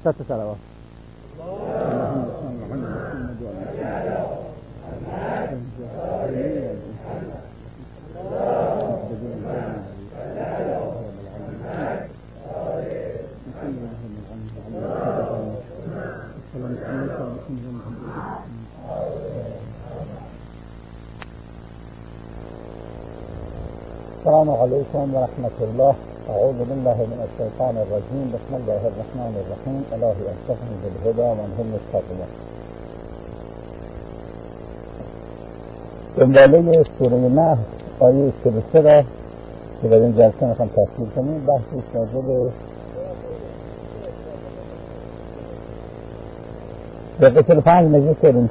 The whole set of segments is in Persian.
ست صلوات. السلام عليكم ورحمة الله. أعوذ بالله من الشيطان الرجيم. بسم الله الرحمن الرحيم. إلهي أنصفني بالهدى وألهمني التقوى. دنباله سوره نحل آیه 43 را که در این جلسه میخوام تفصیل کنیم. بحثش راجع به دقیقه 45 مجلس کردیم.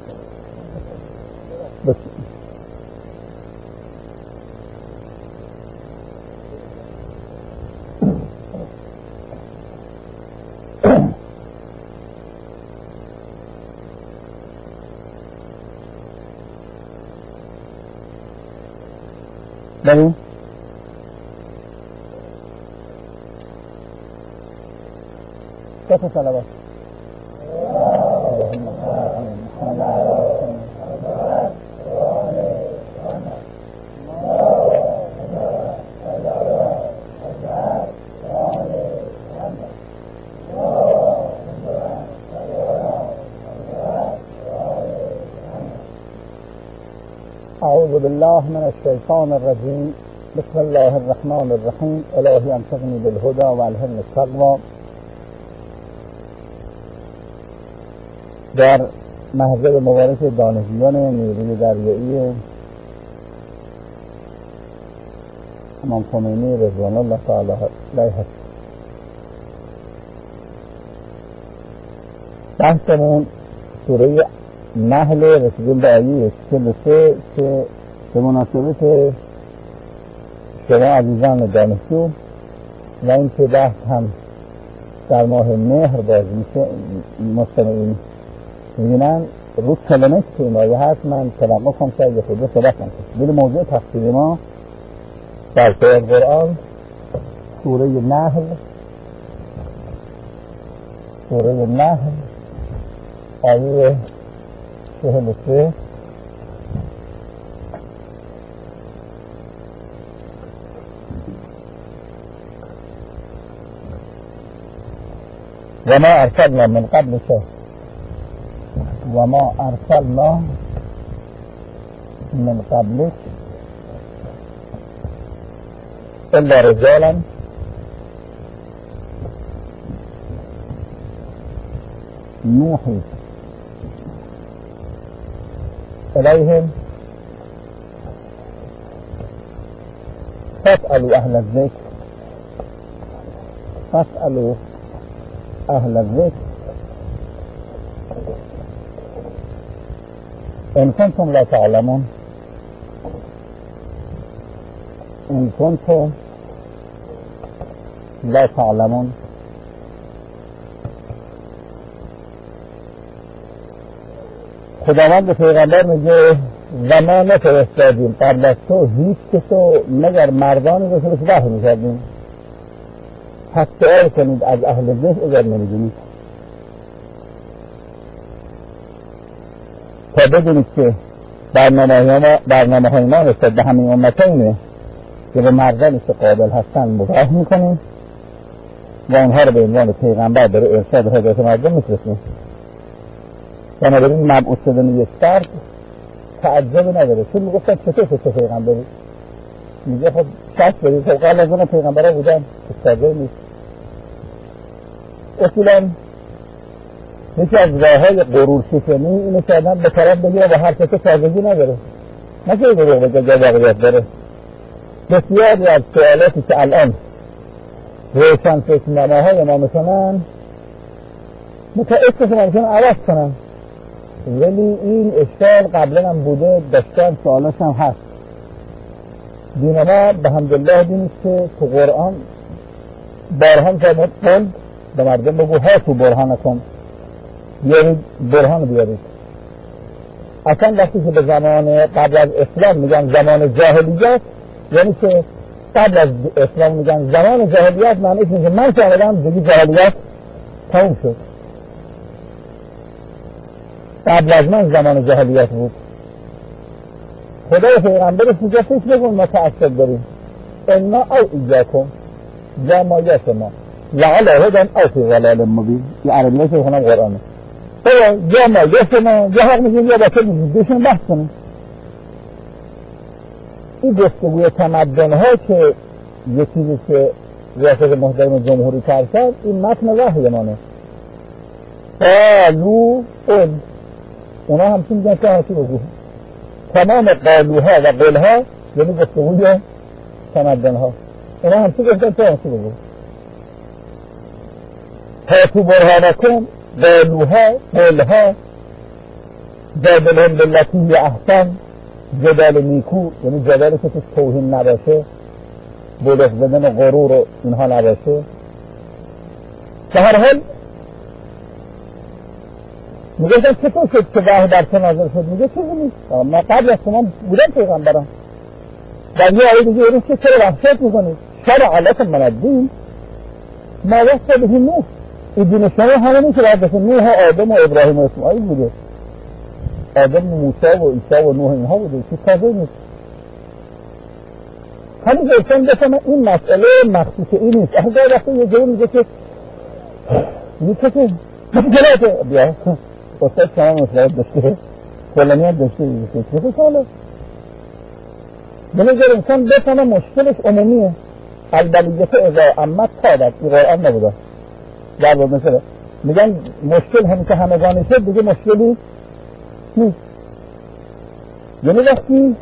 بریم کسی صلوات. أعوذ بالله من الشيطان الرجيم. بسم الله الرحمن الرحيم. إلهي أنصفني بالهدى وألهمني التقوى. در محضر مبارک دانشجویان نیروی دریایی امام خمینی رضوان الله تعالی علیه بحثمون سوره نحل رسیدیم به آیه 43 که به مناسبت شما عزیزان دانشجو و این که بحث هم در ماه مهر باز میشه مستمعین میبینن رو کلمه که این آیه هست من توقف هم شاید خود صحبت کنم. ولی موضوع تفسیر ما در قرآن سوره نحل آیه 43 وما أرسلنا من قبلك إلا رجالا نوحي إليهم فاسألوا أهل الذكر إن كنتم لا تعلمون. خداوند پیغمبر میگه و ما نفرستادیم قبل از تو هیچ کسو مگر مردانی رو که وحی میکردیم. پس سؤال کنید از اهل ذکر اگر نمیدونید تا بدونید که برنامه های ما رسد به همین امتینه که به مردانی که قابل هستن مباح میکنیم و اونها رو به عنوان پیغمبر برای ارشاد هدایت مردم میفرستیم. بنابراین مبعوث شدن یک فرد تعجب نداره. چون میگفتن چطور پیغمبری؟ میگه خب شک برید خب قبل از اون پیغمبرها بودن استاده نیست. اصولا یکی از راههای غرور شکنی اینه که آدم به طرف بگیره و حرف که تازگی نداره، نه که دروغ بگه جا واقعیت داره. بسیاری از سوالاتی که الان روشن فکرنامه‌های ما میکنن متأسفانه ممکنه عوض کنن، ولی این اشکال قبلا هم بوده، داشتن سوالاش هم هست. دین ما به حمدالله دینی که تو قرآن برهان فرمود کن به مردم بگو ها تو برهان کن، بیارید برهان بیارید. اصلا وقتی که به زمان قبل از اسلام میگن زمان جاهلیت، یعنی که قبل از اسلام میگن زمان جاهلیت، معنیش اینه که من که آمدم دیگه جاهلیت تموم شد. قبل از من زمان جاهلیت بود. خدای پیغمبرش میگه فکر نکن ما تعصب داریم، انا او ایاکم جماعتنا لعل هدن او فی ضلال مبین. این عربیه که بخونم قرآنه. جماعتنا یا حق میگیم یا باطل میگیم، بهشون بحث کنیم. این گفتگوی تمدن ها که یه چیزی که ریاست محترم جمهوری کرد، این متن وحی مانه. قالو اون اونا همچین میگن که همچین بگو. تمام قالوها و قلها یعنی گفتگوی تمدن ها، اونا همچین گفتن که همچین بگو. هاتو برهانکم قالوها قلها جادلهم بالتی احسن، جدال نیکو یعنی جدالی که توش توهین نباشه، بلوغ زدن و غرور و اینها نباشه. به هر حال میگه چطور شد که وحی بر تو نازل شد؟ میگه چیزی نیست، من قبل از شما بودم پیغمبرم. در یه آیه دیگه اینه که چرا وحشت میکنید؟ شرع لکم من الدین ما وصى به نوح. این دین شما همه که باید بشه نوح و آدم و ابراهیم و اسماعیل بوده، آدم و موسی و عیسی و نوح اینها بوده، چیز تازه نیست. همین گفتن بفهمه این مسئله مخصوص این نیست. اگه وقتی یه جایی میگه که جلاته بیا استاد شما مصلاحات داشته، کلانیت داشته، چه ساله بنظر انسان بفهمه مشکلش عمومیه. البلیت اذا عمت تابت، این قرآن نبوده در بود مثلا میگن مشکل همین که همگانی شد دیگه مشکلی نیست. یعنی وقتی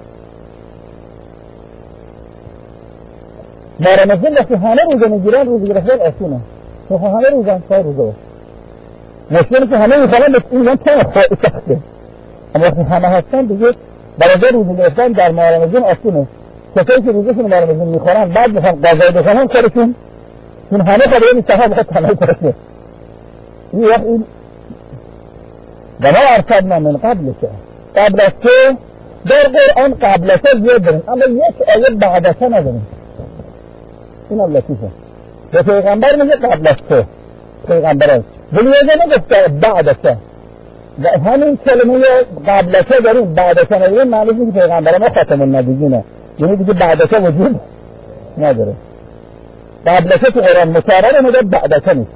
رمضان وقتی همه روزه میگیرن، روزه گرفتن آسونه، چون همه روزن 4 روزه باشه. مشکلی که همه میخوان به این من سخته، اما وقتی همه هستن دیگه برای روزه گرفتن در ماه رمضان آسونه. کسایی که روزشون ماه رمضان میخورن بعد میخوان قضا بکنن کارشون، چون همه خدا این صحابه بخواد تنهایی کنه. این وقت این و ما ارسلنا من قبل که قبل از تو در قرآن قبل از تو زیاد داریم، اما یک آیه بعد از تو نداریم. این هم لطیفه. به پیغمبر میگه قبل از تو، پیغمبران ولی یه نگفته بعد از تو. و همین کلمه قبل از تو داریم، بعد از تو نداریم، معنیش میگه پیغمبران ما خاتم النبیینه، یعنی دیگه بعد از تو وجود نداره. قبل از تو قرآن مکرره میگه بعد از تو نیست.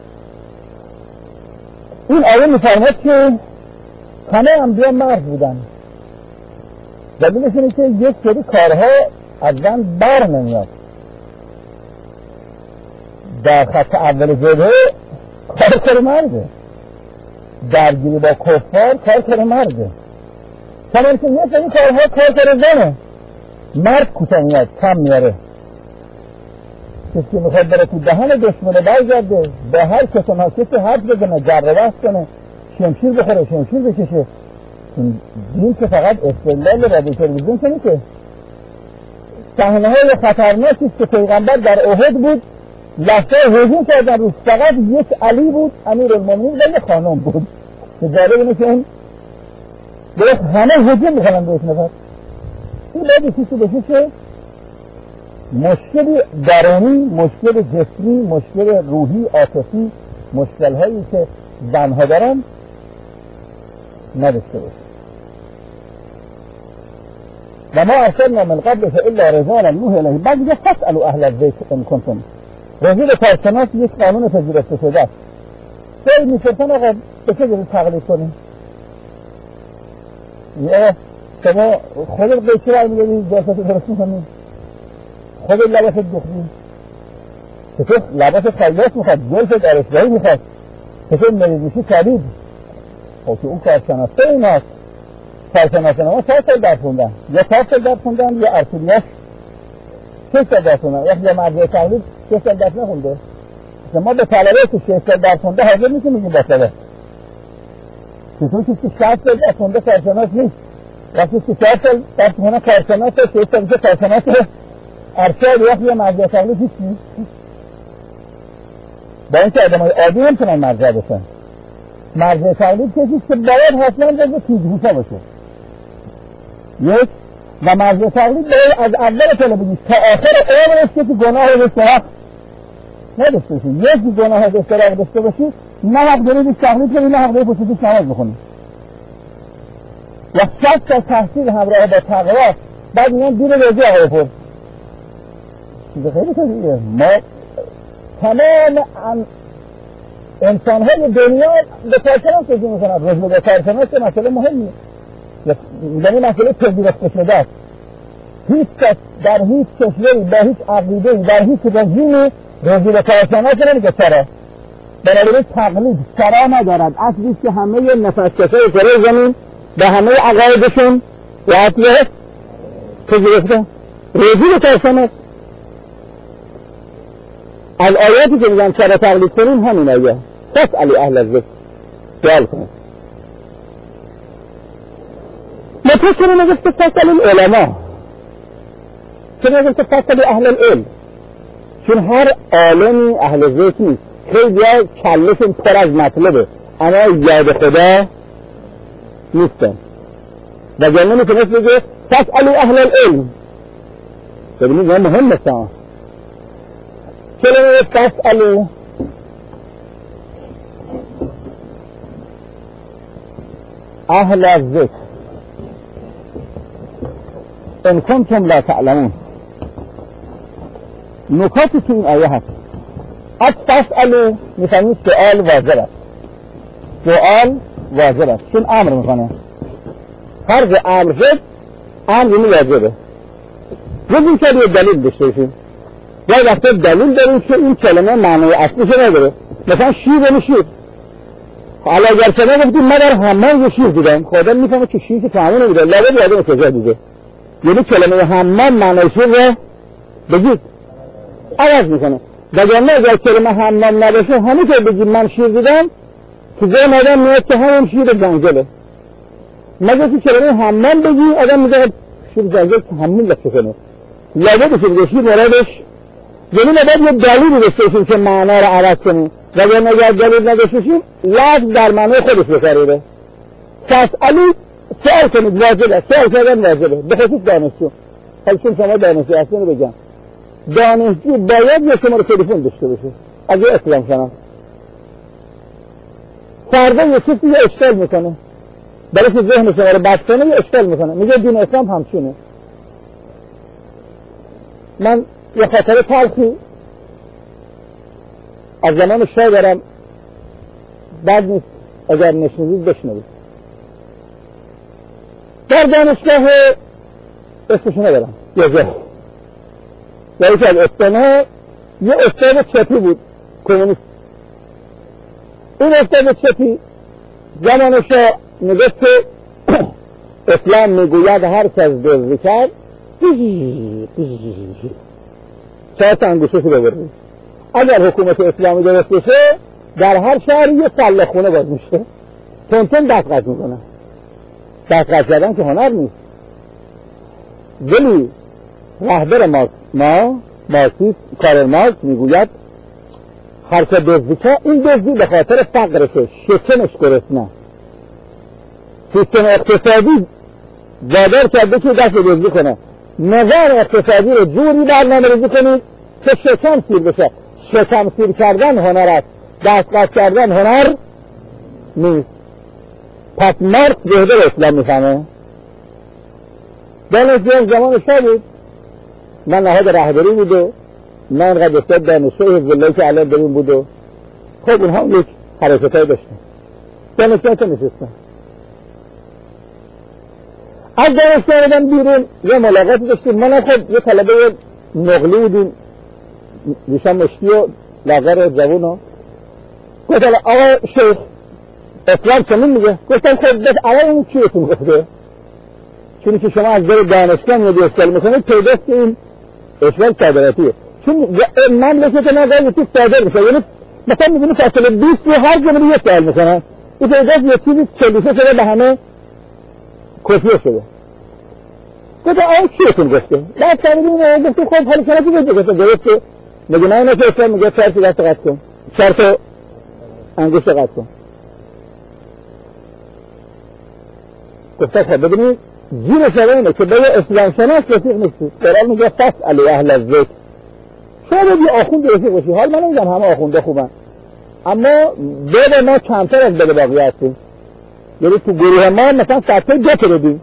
این آیه میفرماد که همه انبیا مرد بودن. دلیلش اینه که یک سری کارها از زن بر نمیاد. در خط اول جبهه کار مرده، درگیری با کفار کار مرده. چنانچه که یک سری کارها کار زنه، مرد کوتاه میاد، کم میاره. کسی که میخواد بره تو دهن دشمنه برگرده، به هر کسی حرف بزنه، جر بحث کنه، شمشیر بخوره، شمشیر بکشه. دین که فقط استدلال رادیو تلویزیون که نیست. صحنه‌های خطرناکی که پیغمبر در احد بود، لشکر هجوم کردن روش، فقط یک علی بود امیرالمومنین و یک خانم بود. که جالب اینه که این درست همه هجوم میکنن به یک نفر. این باید چیزی بشه که مشکل درونی، مشکل جسمی، مشکل روحی، عاطفی، مشکل هایی که زنها دارن نداشته باشه. و ما ارسلنا من قبل الا رجالا نوحی الیهم. بعد دیگه فاسالوا اهل الذکر ان کنتم. رجل کارشناس یک قانون پذیرفته شده است. خیلی میپرسن آقا به چه جوری تقلید کنیم؟ یا شما خودت به چه رای میدهی جلسات درست میکنی؟ خودت لباست دخلی؟ چطور لباس خلاص میخواد؟ جلس دارشگاهی میخواد؟ چطور مریضیشی کبید؟ خب که اون کارشناسه این هست. کارشناسه ما 4 سال درس خوندن، یا 4 سال درس خوندن یا ارسولیاش 6 سال درس خوندن. وقتی مرجع تقلید 6 سال درس نخونده، ما به طلبه که 6 سال درس خونده حاضر نیستیم میگیم بطلبه. چطور کسی که 60 سال درس خونده کارشناس نیست؟ وقتی که 4 سال درس خونده کارشناس، 6 سال که کارشناس ارشاد، وقتی مرجع تقلید هیچ نیست. با اینکه آدمای عادی نمیتونن مرجع بشن. مرجع تقلید کسی که باید حتما جزو تیزهوشا باشه. یک و مرجع تقلید باید از اول طلبگی تا آخر عمرش کسی گناه و اشتراک نداشته باشی. یک گناه و اشتراک داشته باشی، نه حق داری بیش تقلید کنی، نه حق داری پشتیش نماز بخونی. و 100 تا تحصیل همراه با تقوا، بعد میان دین روزی آقای پر. چیز خیلی طبیعیه. ما تمام انسان‌های دنیا به کارشناس رجوع میکنن. رجوع به کارشناس مسئله مهمیه، یعنی مسئله تدبیر شده است. هیچ کس در هیچ کشوری با هیچ عقیده‌ای در هیچ رژیمی رجوع به کارشناس نمیگه. چرا؟ برای تقلید سرا ندارد. اصلی که همه نفس‌کشای کره زمین به همه عقایدشون و اصله تجربه رجوع به کارشناس. الآیاتی که میگن چرا تقلید کنیم همین آیه. فاسألوا اهل الذکر، سوال کنید. متأسفانه نگفته فاسألوا العلماء، چرا نگفته فاسألوا اهل العلم؟ چون هر عالمی اهل ذکر نیست. خیلی ها کلشون پر از مطلبه اما یاد خدا نیستن و جنه میتونست بگه فاسألوا اهل العلم. ببینید این مهم است. کلمه فاسألوا اهل الذکر ان کنتم لا تعلمون. نکاتی که این آیه هست از فاسألوا میفهمید سؤال واجب است. سؤال واجب است چون امر میکنه. فرض امر شد، امر یعنی واجبه. بگیم که یه دلیل داشته باشیم. یا وقتا دلیل داریم که این کلمه معنی اصلیش نداره. مثلا شیر یعنی شیر. حالا اگر شما گفتیم من در حمام یه شیر دیدم، خدا میفهمه که شیر که فهمه نمیده، لابد یادم کجا دیده. یعنی کلمه حمام معنی شیر رو بگید عوض میکنه. وگرنه اگر کلمه حمام نباشه همه که بگید من شیر دیدم که ذهن آدم میاد که همون شیر جنگله. مگه که کلمه حمام بگی آدم میگه شیر جنگل که همون لفظ کنه. لابد که بگه شیر مرادش یعنی نباید یه دلیلی داشته باشیم که معنا رو عوض کنیم. وگرنه اگر دلیل نداشته باشیم لفظ در معنای خودش بکاره. فاسألوا سوال کنید واجبه. سوال کردن واجبه به خصوص دانشجو. حالا چون شما دانشجو هستین رو بگم دانشجو باید یه شماره تلفن داشته باشه اگه اسلام شناس. فردا یه چیزی یه اشکال میکنه برای که ذهن شما رو بد کنه یه اشکال میکنه میگه دین اسلام همچونه. من یه خاطره تلخی از زمان شاه دارم، بد نیست اگر نشنیدید بشنوید. در دانشگاه اسمشو ندارم یه جا یا یکی از استانها یه استاد چپی بود کمونیست. این استاد چپی زمان شاه میگفت که اسلام میگوید هر کس دزدی کرد چهار تا انگوشش رو ببرید. اگر حکومت اسلامی درست بشه در هر شهر یه سله خونه باز میشه تون دست قطع میکنه. دست قطع کردن که هنر نیست. ولی رهبر مارکسیست کارل مارکس میگوید هر که دزدی کرد این دزدی به خاطر فقرشه، شکمش گرسنه. سیستم اقتصادی وادار کرده که دست دزدی کنه. نظام اقتصادی رو جوری برنامه‌ریزی کنید که شکم سیر بشه. شکم سیر کردن هنر است، دست قطع کردن هنر نیست. پس مارکس بهتر اسلام میفهمه. دانشجو زمان شاه بود، من نهاد رهبری بود و من اینقدر استاد دانشجو حزب الله که الان داریم بود و خب اونها یک حرکتایی داشتن. دانشجو که نشستن از دانشجو آمدن بیرون یه ملاقاتی داشتیم. من خب یه طلبه نقلی بودیم ریشم مشتی و لاغر جوون و گفتم آقا شیخ اسلام چنین میگه. گفتم خب بس آقا این چیتون گفته؟ چونی که شما از در دانشگاه میدی اسکال میکنید پیداست که این اسلام صادراتیه. چون مملکت نگاه یه چیز صادر میشه، یعنی مثلا میبینی فاصله 20 و هر جمعه یه سوال میکنن. این پیداست یه چیزی چلیسه شده به همه کفیه شده. گفتم آقا چیتون گفته؟ بعد سریدیم گفتیم خب حالا چرا که گفته درسته؟ میگه نه که اسلام میگه 4 تا دست قطع کن، 4 تا انگشت قطع کن. گفتم خب ببینید جیر شده اینه که به اسلام شناس رفیق نیستی. قرآن میگه فاسألوا اهل الذکر. شما باید آخوند رفیق باشی. حال من نمیگم همه آخونده خوبن، اما بده ما کمتر از بده باقی هستیم. یعنی تو گروه ما مثلا سطح 2 تا بدیم،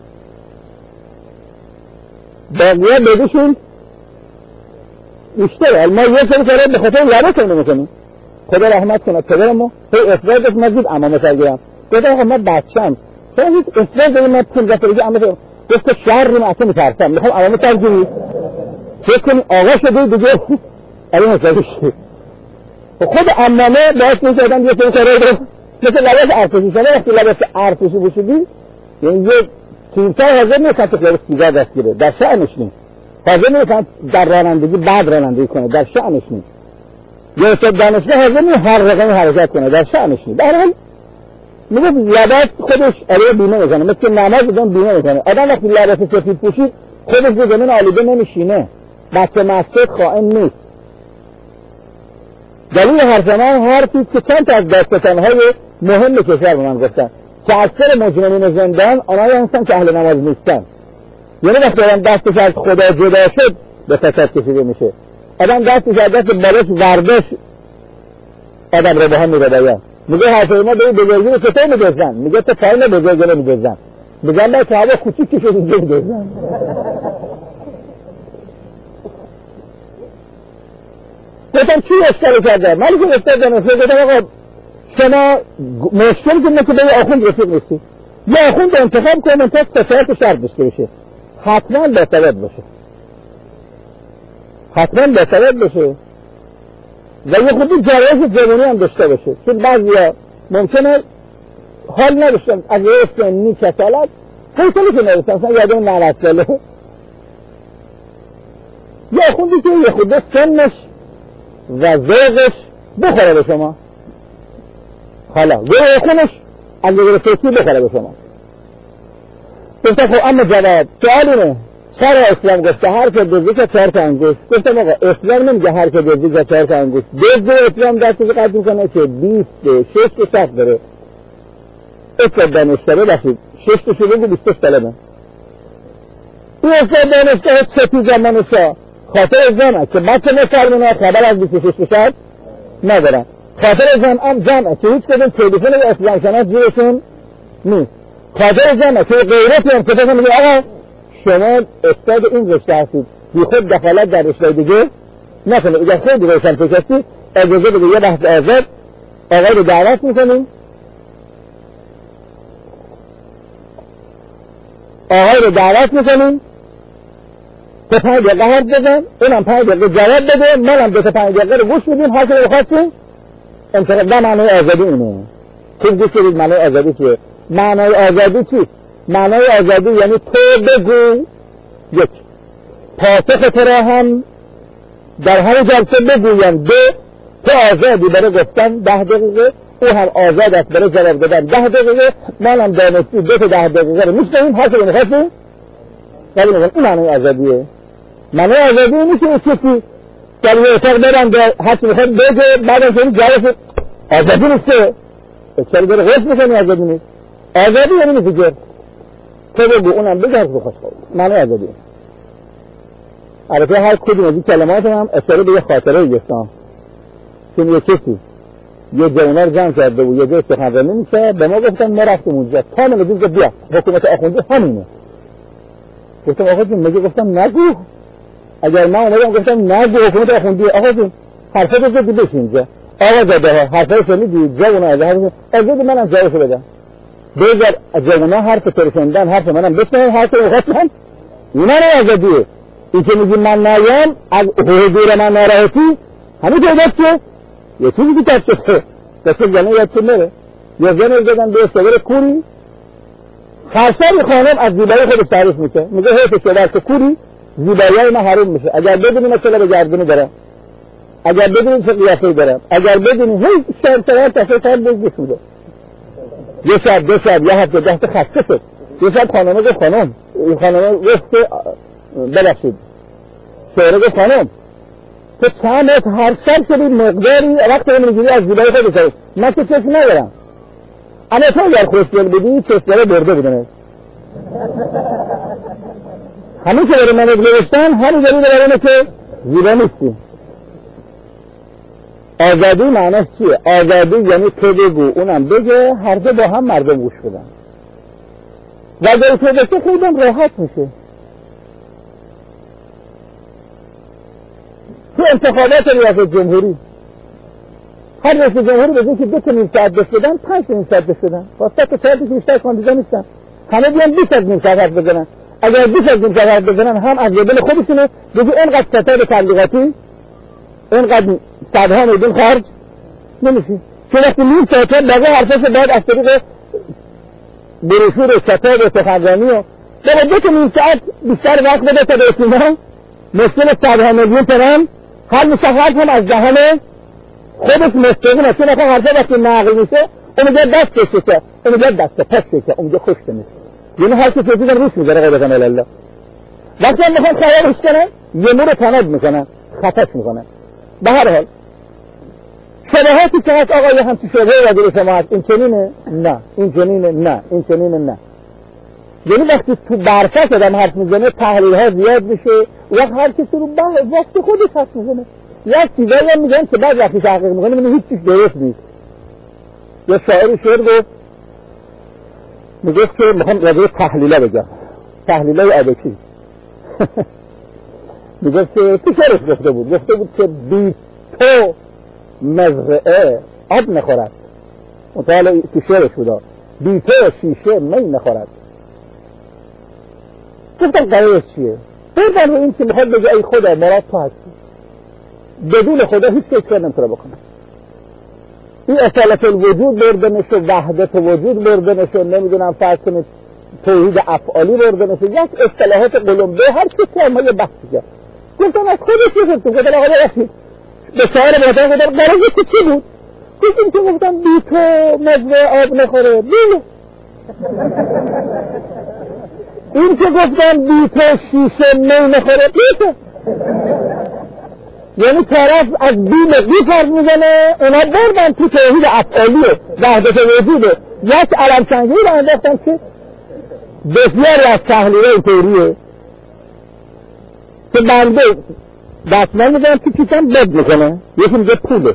باقیه بدیشون بیشتره. ما یه سری کاره به خاطر لباس اینو میکنیم. خدا رحمت کنه پدر ما هی افرادش مزید امامه سرگیرم گفتم آقا من بچم چرا هیچ افراد داریم من 15 سالگی امامه سرگیرم گفت شهر رو اصلا میترسم میخوام امامه سرگیری فکر کنی آقا شده دیگه امامه سرگیری خود امامه باعث میشه آدم یه سری کاره رو مثل لباس ارتشی شده وقتی لباس ارتشی بوشیدی یعنی یه تیمسای حاضر نیستن تو خیلی سیگار دست گیره در شأنش نیست حاضر نیستن در رانندگی بعد رانندگی کنه در شأنش نیست یا استاد دانشگاه حاضر نیست هر رقمی حرکت کنه در شأنش نیست در حال میگه لباس خودش علیه بیمه میکنه مثل نماز بدون بیمه میکنه آدم وقتی لباس سفید پوشید خودش به زمین آلوده نمیشینه بچه مسجد خائن نیست دلیل حرف من حرفی که چند تا از داستانهای مهم کشور به من گفتن که اکثر مجرمین زندان آنهایی هستن که اهل نماز نیستن یعنی وقتی آدم دستش از خدا جدا شد به فساد کشیده میشه آدم دستش از دست بالاش ورداش آدم رو به هم میره میگه حرفای ما به بزرگی رو چطور میگذن میگه تو پایین بزرگی رو میگذن میگن باید که هوا کوچیک که شد اینجا میگذن گفتم چی اشکالی کرده من که استاد دانشگاه گفتم آقا شما مشکل که به یه آخوند رفیق نیستی یه آخوند انتخاب کنم تا سفارت شرط داشته بشه حتما باید باشه حتما باید باشه و یه خودی جرایش جوانی هم داشته باشه چون بعضی ها ممکنه حال نداشتن از یه سنی کسالت خیلی که نداشتن مثلا یادم 90 ساله یه خودی که یه خودی سنش و ذوقش بخوره به شما حالا یه خونش از یه فکری بخوره به شما گفتم خب اما جواب سوالینه چرا اسلام گفته هر که دزدی 4 تا انگشت گفتم آقا اسلام نمیگه هر که دزدی 4 تا انگشت دزد اسلام دستش قد میکنه که 26 تا شخص داره استاد دانشگاه باشید 6 تا شده که 26 طلبه این استاد دانشگاه چطور زمانشا خاطر زنه که بچه مسلمانه خبر از 26 شخص ندارن خاطر زن هم جمعه که هیچ کدوم تلیفون اسلام شناس جیرشون نیست خاطر زنه که غیرتی هم کتاب میگه آقا شما استاد این رشته هستید بی خود دخالت در رشته دیگه نکنه اگر خود روشن فکر هستی اجازه بده یه بحث آزاد آقای رو دعوت میکنیم تا 5 دقیقه حرف بزن اونم 5 دقیقه جواب بده منم 2 تا 5 دقیقه رو گوش میدیم هر که رو بخواستیم انتقاد معنای آزادی اینه خوب گوش بدید معنای آزادی چیه معنای آزادی چیست معنای آزادی یعنی تو بگو یک پاسخ تو را هم در هر جلسه بگویم 2 تو آزادی برای گفتن 10 دقیقه او هم آزاد است برای جواب دادن 10 دقیقه منم دانشجو 2 تا 10 دقیقه رو میشنویم هر که میخواستیم ولی میگن این معنای آزادیه معنای آزادی نیست که کسی در یه اتاق برم هر چی میخواد بگه بعدم که این جواب آزادی نیسته چرا داره غصب میکنی آزادی نیست آزادی یعنی میگه تو بگو اونم بگه هر خوش خود معنای آزادی البته هر کدوم از این کلمات هم اشاره به یه خاطره گفتم چون یه کسی یه جوانه رو جمع کرده و یه جای سخنرانی میشه به ما گفتن ما رفتیم اونجا تا نمیدونم که بیا حکومت آخوندی همینه گفتم آقا جون مگه گفتم نگو اگر من اومدم گفتم نگو حکومت آخوندی آقا جون حرفا رو زدی بشین اینجا آقا جاده ها حرفا رو شنیدی جوانه از منم جوابش بدم بذار جوانه حرف ترشوندن حرف منم بشنن حرف رو خواستن اینا رو آزادیه این که میگی من نایم از حضور من ناراحتی همین که دست که یه چیزی که تب شده دست جنه یاد چه میره یه زنه زدن به استوار کوری خرسان خانم از زیبایی خودش تعریف میشه میگه حیث شده که کوری زیبایی ما حروم میشه اگر بدونی مثلا به گردونی دارم اگر بدونی چه قیافه‌ای دارم اگر بدونی هیچ شرطه تصفیه بگیش میده یه شب 2 شب یه هفته 10 تا خسته شد یه شب خانمه گفت خانم این خانمه گفت ببخشید شعره گفت خانم تو چند هر شب شدی مقداری وقت رو میگیری از زیبایی خود بسید من که چشم ندارم اما تو اگر خوشگل بودی چشمه برده بودنه همین که برای من نوشتن همین دلیل برای اینه که زیبا نیستی آزادی معنیش چیه؟ آزادی یعنی تو بگو اونم بگه، هر دو با هم مردم گوش بدن و اگر تو بشه خیلی راحت میشه. تو انتخابات ریاست جمهوری هر رئیس جمهوری بگه که 2 نیم ساعت بس بدن، 5 نیم ساعت بس بدن، واسه تا 4 تا بیشتر کاندیدا نیستن، همه بیان 20 نیم ساعت حرف بزنن. اگر 20 نیم ساعت حرف بزنن هم از دل خودشونه بگه اینقدر ستاد تبلیغاتی، اینقدر صدها میلیون خرج نمیشه. چون وقتی نیم ساعت باقی حرفش باید از طریق بروشور و کتاب و سخنرانی و باید 2 نیم ساعت بیشتر وقت بده تا به اطمینان مشکل صدها میلیون تومان حل میشه. هم از دهن خودش مستقیمه، چون اصلا حرفه وقتی نقل میشه اونجا دست شکه، اونجا دست پس شکه، اونجا خوشته میشه. یعنی هر کسی چیزی روش میذاره غیر کمال الله. وقتی هم میخوان خیالش کنن یه مور تناب میکنن، خطاش میکنن. به هر حال شبهاتی که هست آقا یه همچی شبهه وزیر شما هست، این چنینه؟ نه. این چنینه؟ نه. این چنینه؟ نه. یعنی وقتی تو برفت آدم حرف میزنه تحلیل ها زیاد میشه و هر کسی رو وقت خودش حرف میزنه. یا چیزایی هم میگن که بعد وقتی تحقیق میکنه میگه هیچ چیز درست نیست. یا شاعری شعر گفت میگفت که میخوام راجع تحلیله بگم، تحلیله ادبی. میگفت که تو شعرش گفته بود که بی تو مزرعه آب نخورد. مطالعه تو شعرش بودا بی تو شیشه می نخورد. گفتم قرارش چیه؟ بردن رو این که میخواد بگه ای خدا مراد تو هستی، بدون خدا هیچ کار نمیتونه بکنه. این اصالت الوجود برده نشه، وحدت وجود برده نشه، نمیدونم فرض کنید توحید افعالی برده نشه، یک اصطلاحات قلمبه هر کسی هم یه بحثی کرد. گفتم از خودش گفتم گفتم آقا رسید به شاعر بودن گفتم قرارش چی بود؟ گفتم بی تو مزرعه آب نخوره. بیه این که گفتم بی تو شیشه می نخوره بیه، یعنی طرف از بی فرض میزنه، اونا بردن تو توحید افعالی وحدت وجوده یک علم سنگی رو انداختن که بسیاری از تحلیل اینطوریه که بنده دستمال میزنم که کیسم بد میکنه، یکی میگه پوله،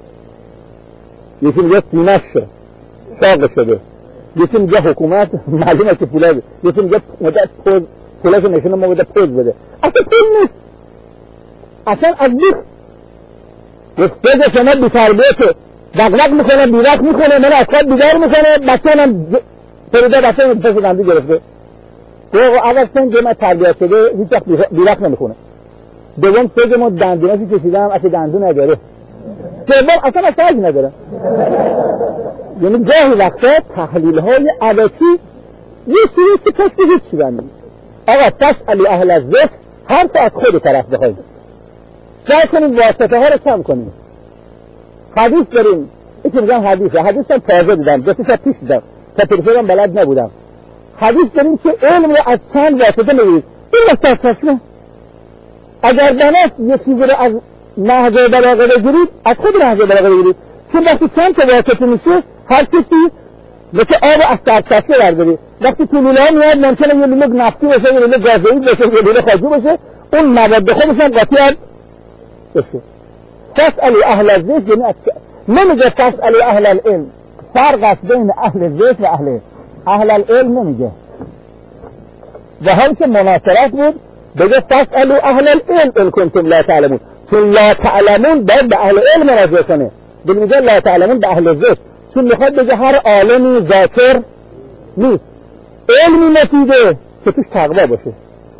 یکی میگه سینش ساق شده، یکی میگه حکومت معلومه که پوله ده، یکی میگه مدت پولش نشونه ما بوده پوز بده. اصلا پول نیست، اصلا از بیخ رسپیده شما بی تربیته دقلق میکنه، بیرق میکنه، من از خود بیدار میکنه، بچه هم پریده بچه هم پس گندی گرفته. اول سنگ من تربیت شده هیچ وقت بیرق نمیکنه. دوم سنگ ما دندوناشی کشیدم اصلا دندون نداره. سوم اصلا ساز نداره. یعنی گاهی وقتا تحلیل های علکی یه سری که کسی هیچ چیزن نیست. آقا تسألی اهل الذکر هر تا از خود طرف بخواهید سعی کنید واسطه ها رو کم کنید. حدیث داریم، ایچه میگم حدیثه، حدیث هم تازه دیدم، 2 ساعت پیش دیدم، تا تلفنم بلد نبودم. حدیث داریم که علم رو از چند واسطه میگید. این مستثناست. اگر بناست یه چیزی رو از نهج بلاغه بگیرید، از خود نهج بلاغه بگیرید، چون وقتی چند تا واسطه میشه هر کسی مثل آب از سرچشمه برداری. وقتی تو لوله ها میاد ممکنه یه لوله نفتی باشه، یه لوله گازوئیل باشه، یه لوله خاکی باشه، اون مواد خودش هم قاطی بشه. تسألوا اهل الذکر یعنی نمیگه تسألوا اهل العلم، فرق است بین اهل الذکر و اهل العلم نمیگه. و هم که مناصرت بود بگه تسألوا اهل العلم ان کنتم لا تعلمون، چون لا تعلمون باید به اهل علم راجع کنه، بمیگه لا تعلمون به اهل الذکر، چون میخواد بگه هر عالمی ذاکر نیست، علمی نتیجه که توش تقوا باشه.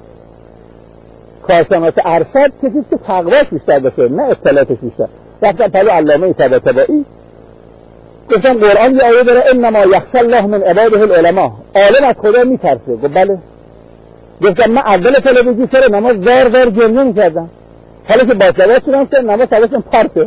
کارشناس ارشد کسی که تقواش بیشتر باشه نه اطلاعاتش بیشتر. رفتن پلو علامه طباطبایی گفتن قرآن یه آیه داره انما یخشی الله من عباده العلماء، عالم از خدا میترسه. گفت بله. گفتم من اول تلویزیون سر نماز زار گریه میکردم، حالا که باسواد شدم که نماز سوادشم پارته.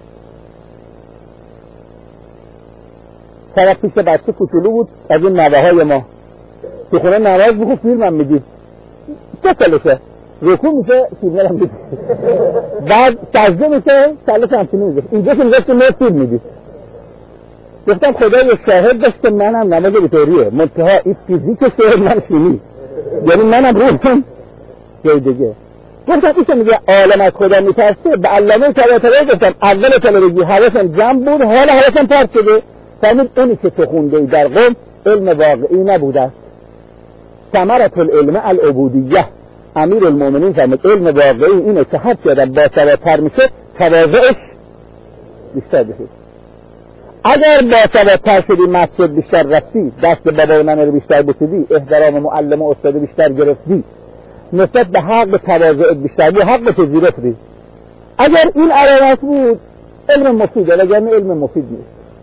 طرف پیش بچه کوچولو بود از این نوه های ما تو خونه نماز بخون فیلم هم میدید، 3 سالشه رکوع میشه فیلم هم میدید، بعد سجده میشه سالش همچینی میده، اینجا که میگفت که فیلم میدید. گفتم خدا یه شاهد داشت که منم نماز بیتوریه منتها این فیزیک شهر من شیمی، یعنی منم روحم جای دیگه. گفتم ایشون میگه عالم از خدا میترسه. به علامه طباطبایی گفتم اول طلبگی حواسم جمع بود، حالا حواسم پرت شده. فهمید اونی که تو خونده در قم علم واقعی نبوده است. ثمرة العلم العبودیه. امیر المؤمنین فرمود علم واقعی اینه که هر چی آدم باسوادتر میشه تواضعش بیشتر بشه. اگر باسوادتر شدی مسجد بیشتر رفتی، دست بابا و ننه رو بیشتر بوسیدی، احترام معلم و استاد بیشتر گرفتی، نسبت به حق تواضع بیشتر بود، حق پذیرفتی. اگر این علامت بود علم مفیده، وگرنه علم مفید نیست.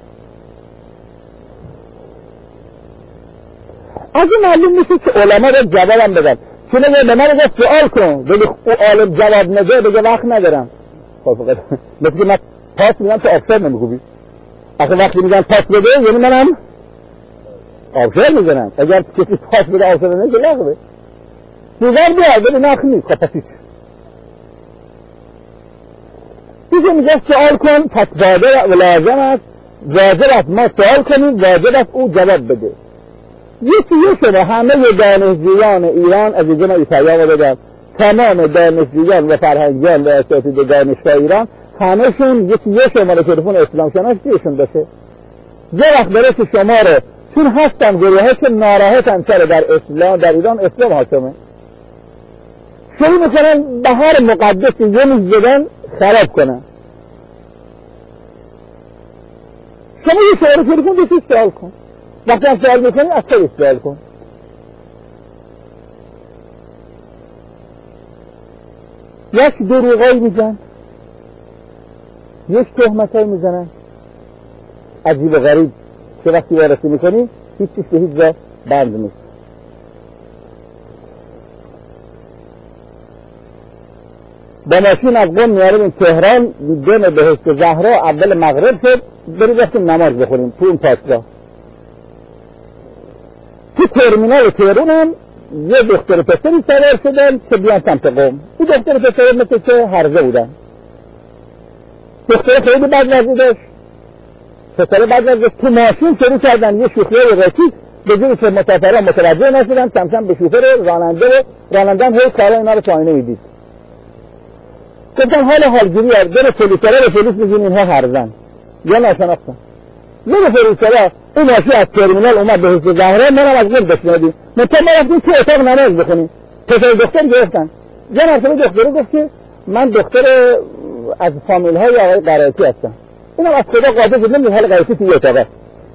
از این معلوم میشه که علما رو جوابم بدن. چون اگر به من گفت سوال کن ولی او عالم جواب نده بگه وقت ندارم. خب فقط مثل که من پاس میدم تو آفسر نمیگویی. آخه وقتی میگن پاس بده یعنی منم آفسر میزنم. اگر کسی پاس بده آفسر نده لغوه. دیگر بیاد ولی نخ نیست. خب پسیش دیگه میگه سوال کن، پس واجب و لازم است، واجب است ما سوال کنیم، واجب است او جواب بده. یکی شده همه دانشجویان ایران از این جمعی پیام بدن، تمام دانشجویان و فرهنگیان و اساتید دانشگاه ایران همهشون یکی شماره تلفن اسلام شناسیشون باشه. یه وقت برای که شما رو چون هستن گروه ها که ناراحتن سر در اسلام در ایران اسلام حاکمه، شروع میکنن بهار مقدس یه میز بدن خراب کنن. شما یه شماره تلفن بسید سوال کن، وقتی هم سوال میکنی از خودش سوال کن. یک دروغایی میزن، یک تهمتایی میزنن عجیب و غریب که وقتی وارسی میکنی هیچ چیز به هیچ جا بند نیست. با ماشین از قم میاریم تهران، دم بهشت زهرا اول مغرب شد، بریم رفتیم نماز بخوریم تو اون پاسگاه. تو ترمینال تهران هم یه دختر پسری سوار شدن که بیان سمت قم. این دختر پسر مثل که هرزه بودن. دختر خیلی بدنظری داشت، پسر بدنظری داشت. تو ماشین شروع کردن یه شوخیای رسید به جوری که مسافران متوجه نشدن، کم به شوفر راننده هم هی کارا اینا رو پایینه میدید. گفتن حالگیری از بره پلیسرا به پلیس میگین اینها هرزن یا ناشناختن. یه پلیسرا این ماشین از ترمینال اومد به حضور زهرا، منم از گل بشنیدیم مثلا ما رفتیم تو اتاق نماز بخونیم. پسر دختر گرفتن. یه مرتبه دختره گفت که من دختر از فامیل های آقای قرائتی هستم. اینم از خدا قاضی بود نمیدونم حال قرائتی توی اتاقه.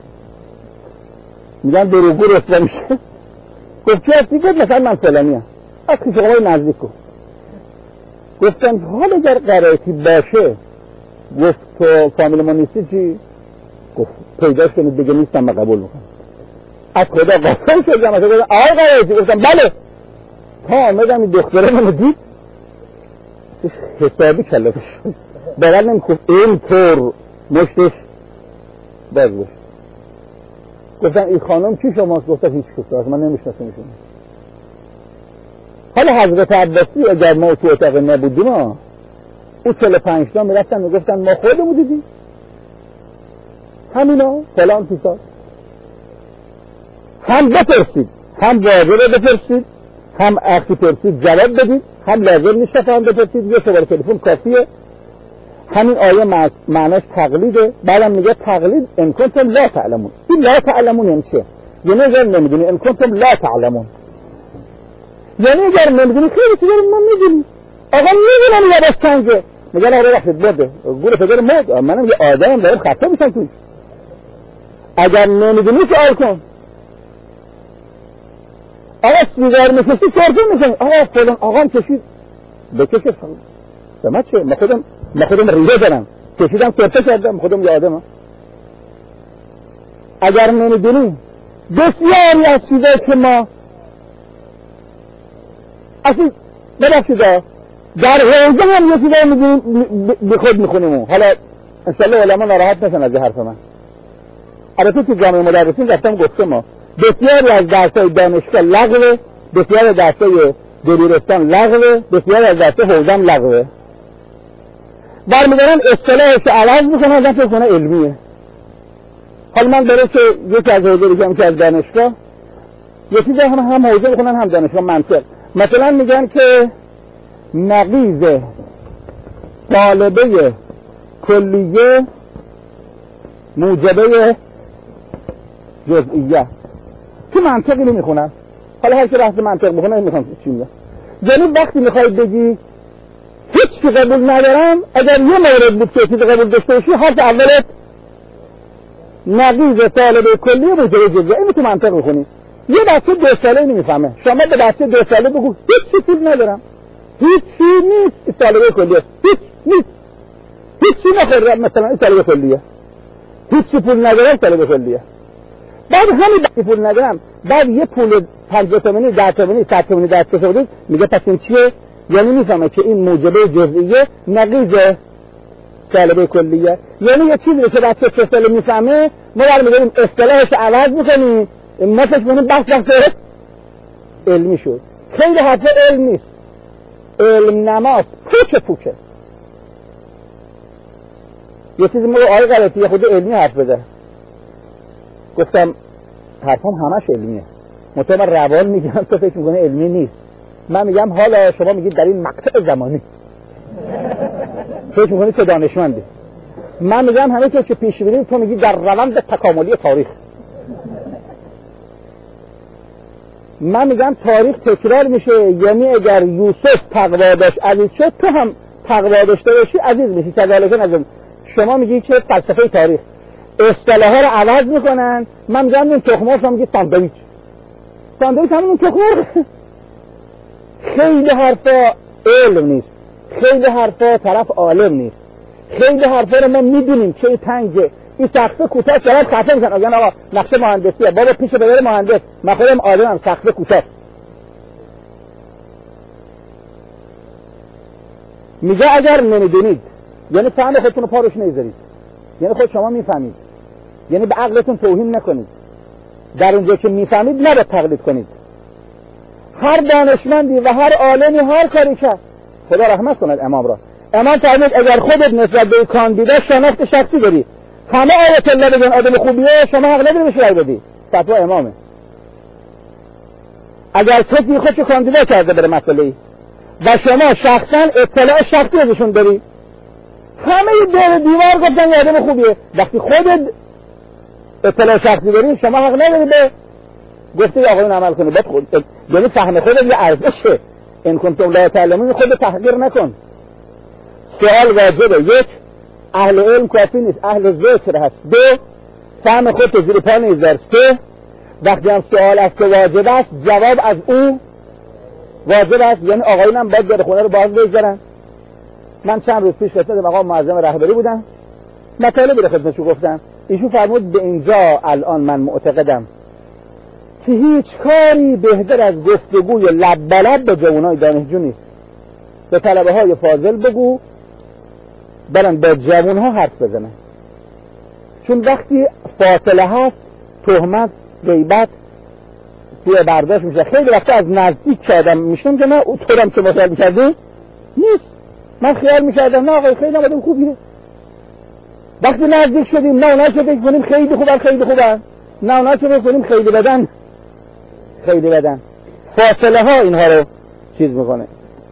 میگن دروغگو رسوا میشه. گفت چی هستی؟ گفت مثلا من فلانیم. از خیشقای نزدیک کن. گفتم حالا اگر قرائتی باشه، گفت تو فامیل ما نیستی چی؟ گفت پیداش کنید دیگه نیستم من قبول میکنم. از خدا قسم شدم مثلا گفتم آقای قرائتی، گفتم بله. تا آمدم این دختره منو دید حسابی کلافش شد. بغل نمیخوست این طور مشتش باز باشه. گفتم این خانم چی شماست؟ گفتم هیچ کسی من نمیشناسمشون. حالا حضرت عباسی اگر ما تو اتاق نبودیم او 45 تا میرفتن میگفتن ما خودمون دیدیم همینا فلان پیسا. هم بپرسید، هم واجبه بپرسید، هم اخی پرسید جواب بدید، هم لازم نیست فهم بپرسید. یه شماره تلفن کافیه. همین آیه معناش تقلیده. بعدم میگه تقلید ان کنتم لا تعلمون. این لا تعلمون یعنی چه؟ یعنی اگر نمیدونی ان کنتم لا تعلمون، یعنی اگر نمیدونی خیلی چیزا رو ما میدونیم. آقا میدونم یه بستنگه میگن آره وقت برده گوره پدر مرد، منم یه آدمم دارم خطا میشم توی. اگر نمیدونی سوال کن. آقا سیگار میکشی چرتون میشن، آقا فلان آقام کشید بکشه سمت چه؟ من خودم ریده دارم کشیدم چرته کردم، خودم یه آدمم. اگر نمیدونی بسیاری از چیزایی که ما اصلا ببخشید در حوزه هم یه چیزایی میگیم به خود میخونیم. حالا انشالله علما ناراحت نشن از حرف من. البته تو جامعه مدرسین رفتم گفتم ما بسیاری از درسای دانشگاه لغوه، بسیاری از درسای دبیرستان لغوه، بسیاری از درسای حوزه هم لغوه. برمیدارن اصطلاحش عوض میکنن ازن فکر کنه علمیه. حالا من برای که یکی از حوزه بگم که از دانشگاه یکی هم حوزه بخونن هم دانشگاه منطق. مثلا میگن که نقیض طالبه کلیه موجبه جزئیه. تو منطقی نمیخونم، حالا هر که بحث منطق بخونه نمیخوام چی میگه. یعنی وقتی میخواید بگی هیچ چی قبول ندارم، اگر یه مورد بود که چیز قبول داشته باشی حرف اولت نقیض طالبه کلیه موجبه جزئیه. اینو تو منطق بخونی. یه بچه 2 ساله نمیفهمه، شما به بچه 2 ساله بگو هیچ چیزی ندارم، هیچ چی نیست طالبه کلیه، هیچ نیست، هیچ چی نخوره، مثلا طالبه کلیه، هیچ پول ندارم طالبه کلیه. بعد همین پول ندارم، بعد یه پول 50 تومانی 10 تومانی 100 تومانی دست بده، میگه پس این چیه؟ یعنی میفهمه که این موجبه جزئیه نقیض طالبه کلیه. یعنی یه چیزی که بچه 3 ساله میفهمه ما برمی‌گردیم اصطلاحش عوض می‌کنیم، ما فکر کنیم بحث علمی شد. خیلی حرفا علم نیست، علم نماست، پوچه. یه چیزی ما آقای غلطی یه خود علمی حرف بده، گفتم حرفام همش علمیه، من روان میگم تو فکر میکنه علمی نیست. من میگم حالا شما میگید در این مقطع زمانی فکر میکنید که دانشمندی، من میگم همه که پیش میریم تو میگی در روند تکاملی تاریخ. من میگم تاریخ تکرار میشه، یعنی اگر یوسف تقوا داشت عزیز شد، تو هم تقوا داشته باشی عزیز میشی. کذالک نظم شما میگی که فلسفه تاریخ اصطلاحا رو عوض میکنن. من میگم این تخم‌ها، شما میگی ساندویچ همون تخم‌ها. خیلی حرفا علم نیست، خیلی حرفا طرف عالم نیست، خیلی حرفا رو ما میدونیم که تنگه، این سقف کوتاه طرف خفه میشن. آگه آقا نقشه مهندسیه، بابا پیش ببره مهندس، من خودم آدمم، سقف کوتاه. میگه اگر نمیدونید یعنی فهم خودتون رو پاروش نمیذارید، یعنی خود شما میفهمید، یعنی به عقلتون توهین نکنید، در اونجا که میفهمید نباید تقلید کنید. هر دانشمندی و هر عالمی هر کاری کرد، خدا رحمت کند امام را، امام فرمود اگر خودت نسبت به کاندیدا شناخت شخصی داری، همه آیت الله بگن آدم خوبیه، شما حق نداری بهش رای بدی. فتوا امامه. اگر کسی خودشو کاندیدا کرده بره مسئله‌ای و شما شخصا اطلاع شخصی ازشون داری، همه دور دیوار گفتن یه آدم خوبیه، وقتی خودت اطلاع شخصی داری شما حق نداری به گفته آقایون عمل کنه. بعد خود یعنی فهم خودت یه ارزشه. این کنتم لا تعلمون، خودت تحقیر نکن. سوال واجبه. 1 اهل علم کافی نیست، اهل ذکر هست. 2 فهم خودت زیر پا نمیذار. 3 وقتی هم سوال از که واجب است جواب از او واجب است، یعنی آقایون هم باید در خونه رو باز بگذارن. من چند روز پیش رسید مقام معظم رهبری بودم، مطالبی رو خدمتشون گفتم، ایشون فرمود به اینجا الان من معتقدم که هیچ کاری بهتر از گفتگوی لب به لب به جوانای دانشجو نیست. به طلبه های فاضل بگو برن با جوان ها حرف بزنن، چون وقتی فاصله هست تهمت غیبت توی برداشت میشه. خیلی وقتا از نزدیک که آدم میشون که نه طورم که مشاهده میکرده نیست، من خیال میکردم نه آقای خیلی آدم خوبیه. وقتی نزدیک شدیم نه اونا که فکر کنیم خیلی خوبن، نه اونا که فکر کنیم خیلی بدن. فاصله ها اینها رو چیز میکنه.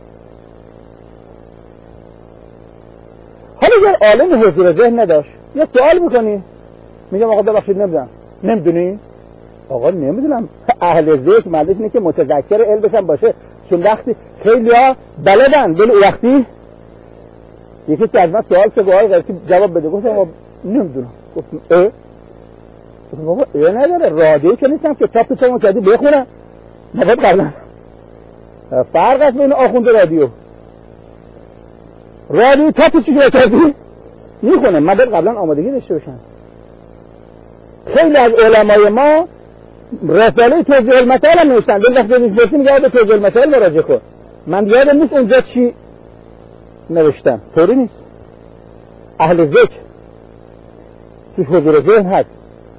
حالا اگر عالم حضور ذهن نداشت یه سوال میکنی، میگم آقا ببخشید نمیدونی؟ آقا نمیدونم. اهل ذکر معنیش اینه که متذکر علمش هم باشه، چون وقتی خیلی ها بلدن ولی وقتی یکی از من سوال که آقای غیرتی جواب بده، گفتم آقا نمیدونم. گفتم بابا نداره، رادیویی که نیستم که کتاب تو کردی بخونم، نباید قبلا فرق است بین آخوند رادیو تا چی که کردی میخونه، من باید قبلا آمادگی داشته باشم. خیلی از علمای ما رساله توضیح المسائل هم نوشتن، دل وقتی نوشتی میگه به توضیح المسائل مراجعه کن. من یادم نیست اونجا چی نوشتم، طوری نیست. اهل ذکر توش حضور ذهن هست.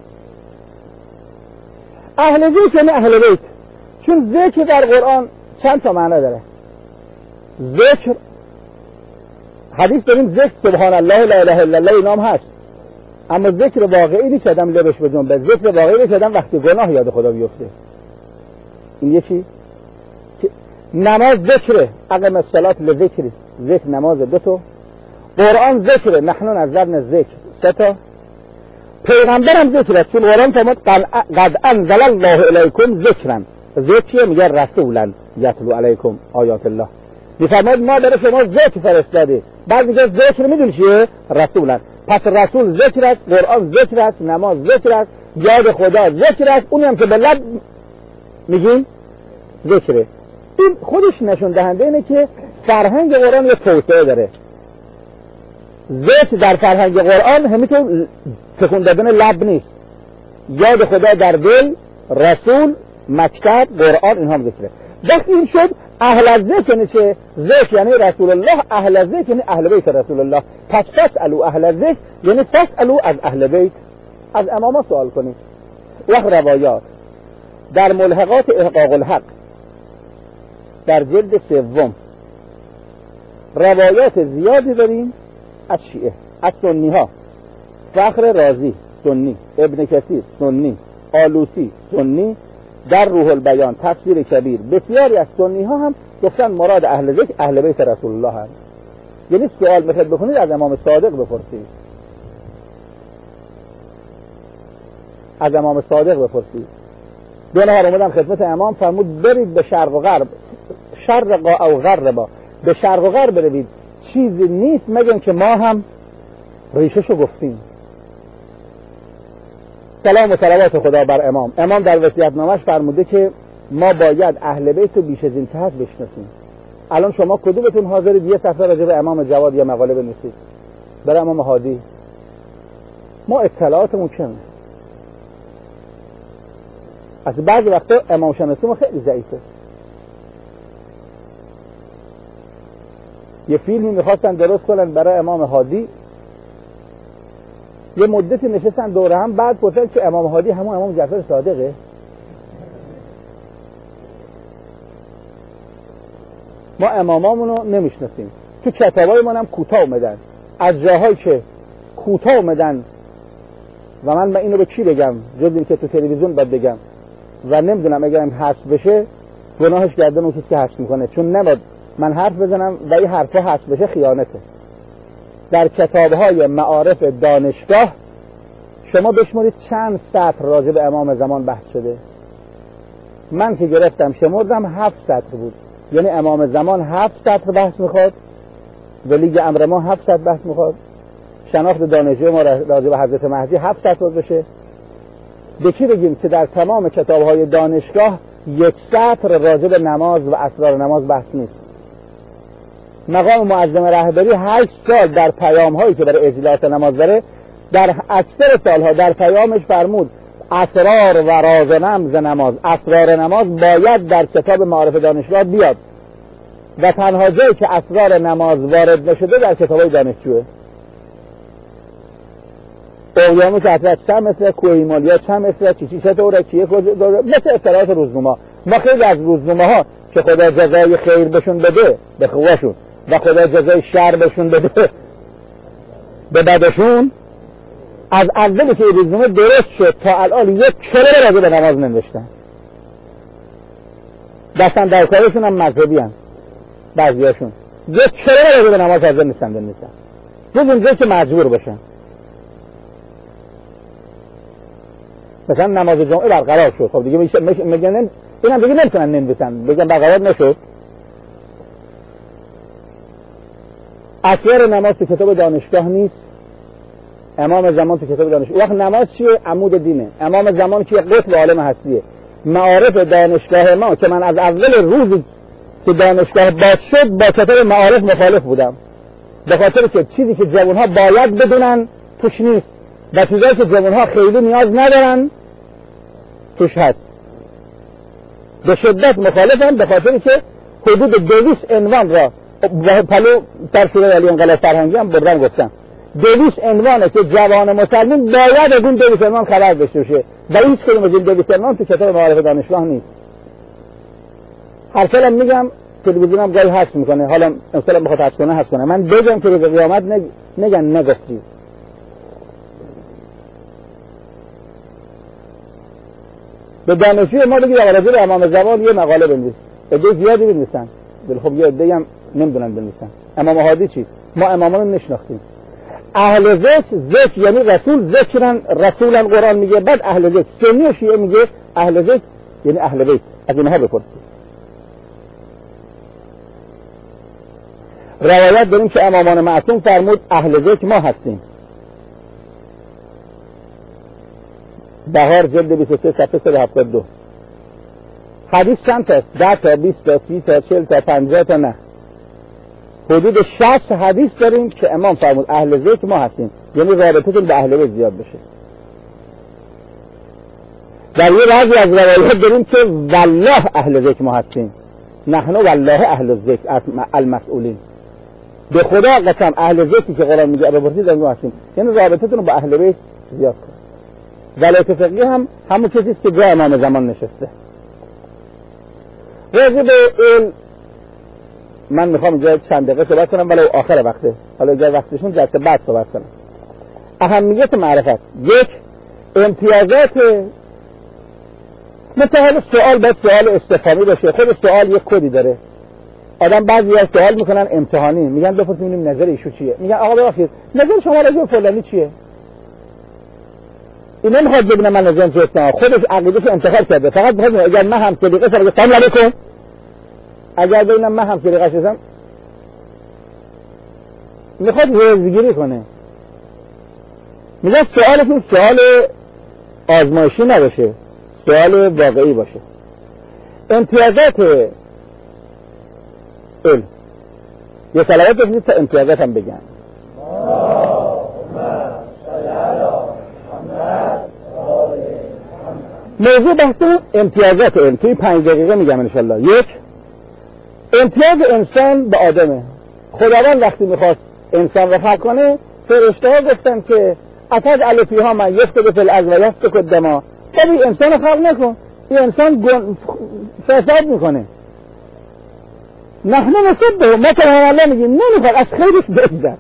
اهل ذکر یعنی اهل بیت، چون ذکر در قرآن چند تا معنی داره. ذکر حدیث داریم ذکر سبحان الله لا اله الا الله نام هست، اما ذکر واقعی نیست آدم لبش بجنبه. ذکر واقعی نیست آدم وقتی گناه یاد خدا بیفته. این یکی نماز ذکره، اقم الصلاة لذکری، ذکر نماز 2 تا، قرآن ذکره، نحن نزلنا ذکر 3 تا، پیغمبرم ذکره، چون قرآن فرمود قد انزل الله الیکم ذکرا، ذکر میگه رسولا یتلو علیکم آیات الله، میفرماید ما برای شما ذکر فرستاده، بعد میگه ذکر میدونی چیه؟ رسولا. پس رسول ذکر است، قرآن ذکر است، نماز ذکر است، یاد خدا ذکر است، اونی هم که به لب میگیم ذکره. این خودش نشون دهنده اینه که فرهنگ قرآن یه توسعه داره. ذکر در فرهنگ قرآن همینطور تکون دادن لب نیست، یاد خدا در دل، رسول، مکتب، قرآن، اینها هم ذکره. وقتی این شد اهل ذکر یعنی چه؟ ذکر یعنی رسول الله، اهل ذکر یعنی اهل بیت رسول الله. پس فاسألوا اهل ذکر یعنی فاسألوا از اهل بیت، از اماما سوال کنید. و روایات در ملحقات احقاق الحق در جلد 3 روایات زیادی داریم از شیعه، از سنی ها، فخر رازی سنی، ابن کثیر سنی، آلوسی سنی، در روح البیان، تفسیر کبیر، بسیاری از سنی ها هم گفتن مراد اهل ذکر اهل بیت رسول الله هم. یعنی سوال میخواید بکنید از امام صادق بپرسید، از امام صادق بپرسید. دو نفر اومدن خدمت امام، فرمود برید به شرق و غرب، شرق او غربا، به شرق و غرب بروید، چیزی نیست مگر که ما هم ریشه‌شو گفتیم. سلام و صلوات خدا بر امام. امام در وصیت‌نامه‌اش فرموده که ما باید اهل بیت رو بیش از این تحت بشناسیم. الان شما کدومتون حاضرید یه صفحه راجع به امام جواد یا مقاله بنویسید؟ برای امام هادی ما اطلاعاتمون کمه. از بعضی وقتا امام شناسیمون خیلی ضعیفه. یه فیلمی میخواستن درست کنن برای امام هادی، یه مدتی نشستن دوره هم، بعد پرسیدن که امام هادی همون امام جعفر صادقه؟ ما امامامونو نمیشناسیم. تو کتابای ما هم کوتاه اومدن، از جاهایی که کوتاه اومدن و من اینو به کی بگم جز این که تو تلویزیون باید بگم و نمیدونم اگر این حذف بشه گناهش گردن اون کسی که حذف میکنه، چون نباید من حرف بزنم و این حرفا حذف بشه خیانته. در کتاب‌های معارف دانشگاه شما بشمارید چند سطر راجع به امام زمان بحث شده. من که گرفتم شمردم 7 سطر بود، یعنی امام زمان 7 سطر بحث میخواد، ولی امر ما 7 سطر بحث میخواد، شناخت دانشجو ما راجع به حضرت مهدی 7 سطر بشه. به کی بگیم که در تمام کتاب‌های دانشگاه 1 سطر راجع به نماز و اسرار نماز بحث نیست. مقام معظم رهبری 8 سال در پیام‌هایی که برای اجلاس نماز داره، در اکثر سالها در پیامش فرمود اسرار و راز رمز نماز، اسرار نماز باید در کتاب معارف دانشگاه بیاد و تنها جایی که اسرار نماز وارد نشده در کتاب‌های دانشجوه. اقیانوس اطلس چند متر، کوه هیمالیا چند متر، چی چطوره، کیه کجا، مثل اطلاعات روزنامه. ما خیلی از روزنامه ها که خدا جزای خیر بهشون بده به خوبشون و خدا جزای شر بهشون بده به بدشون، از اولی که روزنامه درست شد تا الان یک کلمه راجع به نماز ننوشتن. دستن در کارشون هم مذهبی هم، بعضیاشون یک کلمه راجع به نماز حاضر نیستن بنویسن، جز اونجایی که مجبور باشن. مثلا نماز جمعه برقرار شد، خب دیگه میگن اینم دیگه نمیتونن ننویسن، بگن برقرار نشد. اسرار نماز تو کتاب دانشگاه نیست، امام زمان تو کتاب دانشگاه. وقت نماز چیه؟ عمود دینه. امام زمان که قطب عالم هستیه. معارف دانشگاه ما که من از اول روزی که دانشگاه باز شد با کتاب معارف مخالف بودم، به خاطر که چیزی که جوانها باید بدونن توش نیست و چیزایی که جوانها خیلی نیاز ندارن توش هست. به شدت مخالفم، به خاطر که حدود 200 عنوان را پلو در شورای علی انقلاب فرهنگی هم بردن گفتن 200 عنوانه که جوان مسلمان باید از اون 200 عنوان خبر داشته باشه و هیچ کدوم از این 200 عنوان تو کتاب معارف دانشگاه نیست. هر سالم میگم تلویزیونم گاهی حذف میکنه، حالا امسالم بخواد حذف کنه حذف کنه، من بگم که روز قیامت نگن نگفتی. به دانشجوی ما بگید راجع به امام زمان یه مقاله بنویس، عده زیادی بنویسن، ولی خب یه عده هم نمیدونن بنویسن. امام هادی چی؟ ما امامان رو نشناختیم. اهل ذکر یعنی رسول، ذکرن رسولن قرآن میگه. بعد اهل ذکر سنی و شیعه میگه اهل ذکر یعنی اهل بیت. از اینها بپرسید. روایت داریم که امامان معصوم فرمود اهل ذکر ما هستیم. بهار جلد 23 صفحه 172. حدیث چند تا؟ 10 تا 20 تا 30 تا 40 تا 50 تا نه. حدود 60 حدیث داریم که امام فرمود اهل ذکر ما هستیم، یعنی رابطتون به اهل بیت زیاد بشه. در یه بعضی از روایات داریم که والله اهل ذکر ما هستیم، نحن والله اهل الذکر المسئولین. به خدا قسم اهل ذکری که قرآن میگه بپرسید از ما هستیم، یعنی رابطتون رو با اهل بیت زیاد کنید. ولایت فقیه هم همون چیزی که جای امام زمان نشسته. راجع به علم من میخوام اینجا چند دقیقه صحبت کنم، ولی آخر وقته، حالا اگر وقتشون جلسه بعد صحبت کنم. اهمیت معرفت. یک، امتیازات. مثلا سوال باید سوال استفهامی باشه. خود سوال یک کدی داره. آدم بعضی از سوال میکنن امتحانی، میگن بپرسید ببینیم نظر ایشون چیه. میگن آقا ببخشید نظر شما راجع به فلانی چیه؟ این نمیخواد ببینه من نظرم چیه، خودش عقیده‌اش انتخاب کرده. فقط میخواد اگر من هم صدیقه سر سلام علیکم، اگر ببینم من هم صدیقه شدم، میخواد وزگیری کنه. میگن سوالتون سوال آزمایشی نباشه، سوال واقعی باشه. امتیازات علم. یه صلوات بکنید تا امتیازات هم بگن. موضوع بحث امتیازات علم توی 5 دقیقه میگم انشالله. یک، امتیاز انسان به آدمه. خداوند وقتی میخواست انسان رو خلق کنه، فرشته ها گفتن که اتد الفی ها من یفتد فی الارض و یسفک الدماء. طبعی انسان رو خلق نکن، این انسان فساد میکنه. نحن نسبه، ما که الله میگیم نمیخواد، از خیرش بگذر.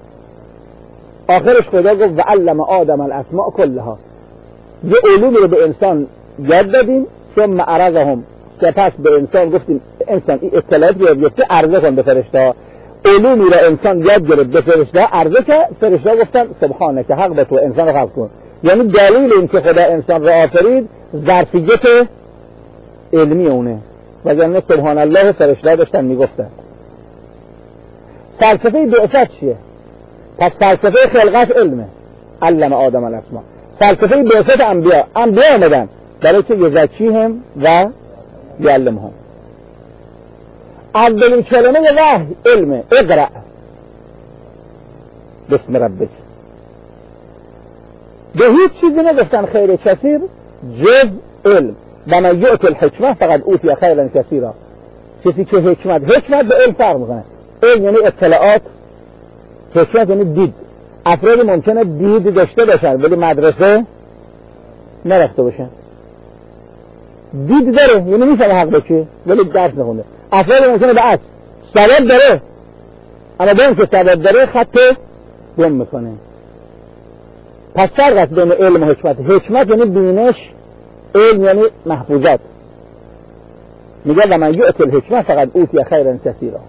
آخرش خدا گفت و علم آدم الاسماء کلها. یه علومی رو به انسان یاد دادیم، ثم عرضهم، سپس به انسان گفتیم انسان این اطلاعات رو یاد عرضه کن به فرشته. علومی رو انسان یاد گرفت به فرشته عرضه که فرشته گفتن سبحانك حق به تو انسان رو خلق کن. یعنی دلیل این که خدا انسان رو آفرید ظرفیت علمی اونه، وگرنه سبحان الله فرشته داشتن میگفتن. فلسفه بعثت چیه؟ پس فلسفه خلقت علمه، علم آدم الاسماء. فلسفه بعثت انبیا آمدن برای که یزکیهم و یعلمهم. اولین کلمه وحی علمه، اقرأ بسم ربک. به هیچ چیزی نگفتن خیر کثیر جز علم. و من یؤت الحکمه فقط اوتی خیرا کثیرا. کسی که حکمت به علم فرق میکنه. علم یعنی اطلاعات، حکمت یعنی دید. افراد ممکنه دید داشته باشن ولی مدرسه نرفته باشن. دید داره یعنی میفهمه حق به چیه ولی درس نخونده. افراد ممکنه به عکس سبب داره اما به اون که سبب داره خط گم میکنه. پس فرق است بین علم و حکمت. حکمت یعنی بینش، علم یعنی محفوظات. میگه و من یؤت الحکمه فقط اوتی خیرا کثیرا.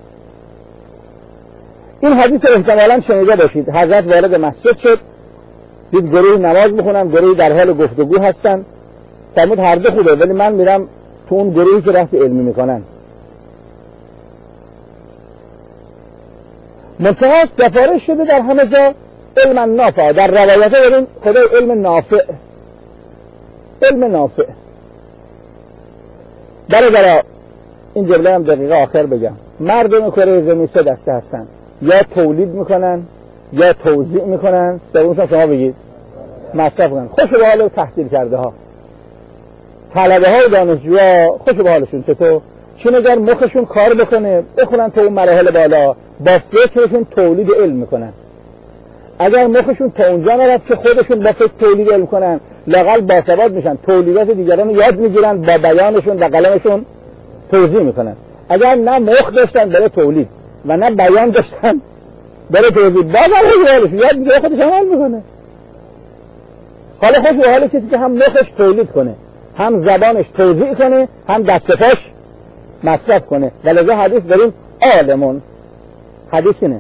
این حدیث رو احتمالاً شنیده باشید. حضرت وارد مسجد شد، دید گروهی نماز میخونن، گروهی در حال گفتگو هستن. فرمود هر دو خوبه ولی من میرم تو اون گروهی که رفت علمی میکنن. منتها سفارش شده در همه جا علم نافع. در روایت داریم خدا علم نافع، علم نافع. برادرها این جمله هم دقیقه آخر بگم. مردم کره زمین 3 دسته هستن، یا تولید میکنن یا توزیع میکنن. سومش شما بگید مصرف کنن. خوش به حال تحصیل کرده ها، طلبه های دانشجوها خوش به حالشون. چطور؟ چون اگر مخشون کار بکنه بخونن تو اون مراحل بالا، با فکرشون تولید علم میکنن. اگر مخشون تا اونجا نرفت که خودشون با فکر تولید علم کنن، لااقل باسواد میشن، تولیدات دیگران رو یاد میگیرن، با بیانشون و قلمشون توضیح میکنن. اگر نه مخ داشتن برای تولید و نه بیان داشتن برای توضیح، بازم یاد میگیره خودش عمل میکنه. حالا خوش به حال کسی که هم مخش تولید کنه، هم زبانش توضیح کنه، هم دست پاش مصرف کنه. ولذا حدیث داریم عالمون، حدیث اینه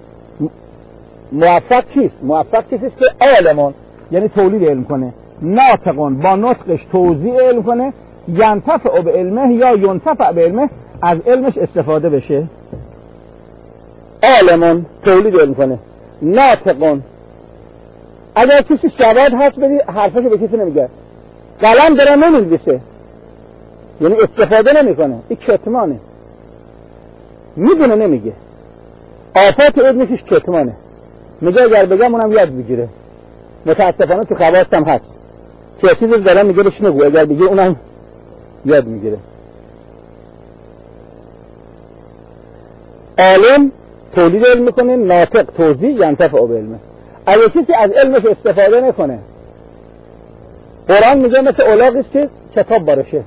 موفق چیست؟ موفق چیست که عالمون یعنی تولید علم کنه، ناطقون با نطقش توزیع علم کنه، ینتفع به علمه یا ینتفع به علمه از علمش استفاده بشه. عالمون تولید علم کنه، ناطقون اگر کسی سواد هست بدی حرفاشو به کسی نمیگه، قلم داره نمی‌نویسه یعنی استفاده نمیکنه، این کتمانه، میدونه نمیگه، آفات علمش کتمانه، میگه اگر بگم اونم یاد بگیره. متاسفانه تو خواص هم هست که چیزی دارم میگه بهش نگو، اگر بگه اونم یاد میگیره. عالم تولید علم میکنه، ناطق توزیع، ینتفع به علمه. اگر کسی از علمش استفاده نکنه، قرآن میگه مثل اولاغیست که کتاب برشه.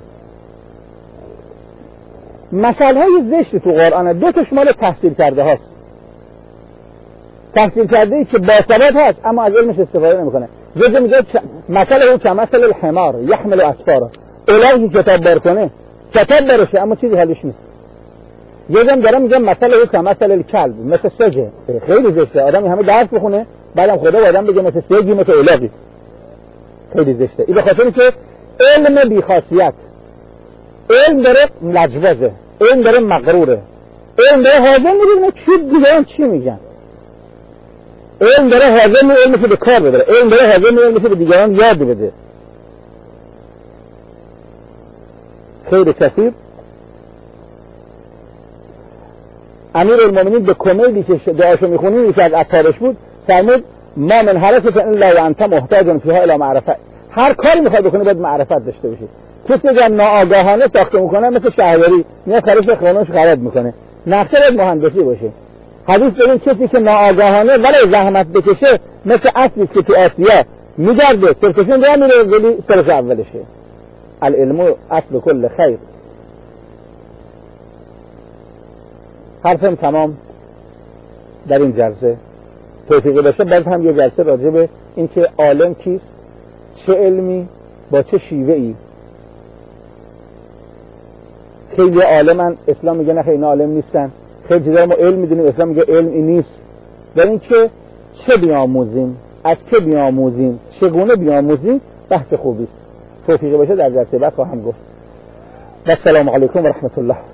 مثال های زشت تو قرآن دو تا شمال تحصیل کرده هاست. تحصیل کرده ای که باسواد هست اما از علمش استفاده نمیکنه. جزء میگه مثل او کمثل الحمار یحمل اسفارا، اولاغی کتاب بر کنه، کتاب برشه اما چیزی حلش نیست. یکم دارم میگم مثل او کمثل الکلب، مثل سگه. خیلی زشته آدمی همه درس بخونه بعدم خدا و آدم بگه مثل سگی مثل اولاغی، خیلی زشته. این به خاطر که علم بی خاصیت، علم داره لجوازه، علم داره مغروره، علم داره حاضر میگه چی دیگران چی میگن، علم داره حاضر میگه علمشو به کار ببره، علم داره حاضر میگه علمشو به دیگران یاد بده. خیلی کثیر. امیرالمومنین به کمیلی که دعاشو میخونیم یکی از اطهارش بود فرمود ما من حرکت الا و انت محتاج فیها الی معرفت. هر کاری میخواد بکنه باید معرفت داشته باشی. کسی که ناآگاهانه ساخته میکنه مثل شهریاری میاد خرش خانه‌اش خراب میکنه، نقشه باید مهندسی باشه. حدیث داریم کسی که ناآگاهانه ولی زحمت بکشه مثل اصلی که تو آسیا میگرده سرکشون راه میره ولی سرش اولشه. العلم اصل کل خیر. حرفم تمام در این جلسه. توفیقی باشه باز هم یه جلسه راجع به این که عالم کیست، چه علمی با چه شیوه ای. خیلی عالمن، اسلام میگه نه خیلی عالم نیستن. خیلی چیزا ما علم میدونیم، اسلام میگه علم این نیست. در این که چه بیاموزیم، از که بیاموزیم، چگونه بیاموزیم، بحث خوبی است. توفیقی باشه در جلسه بعد خواهم گفت. و السلام علیکم و رحمت الله.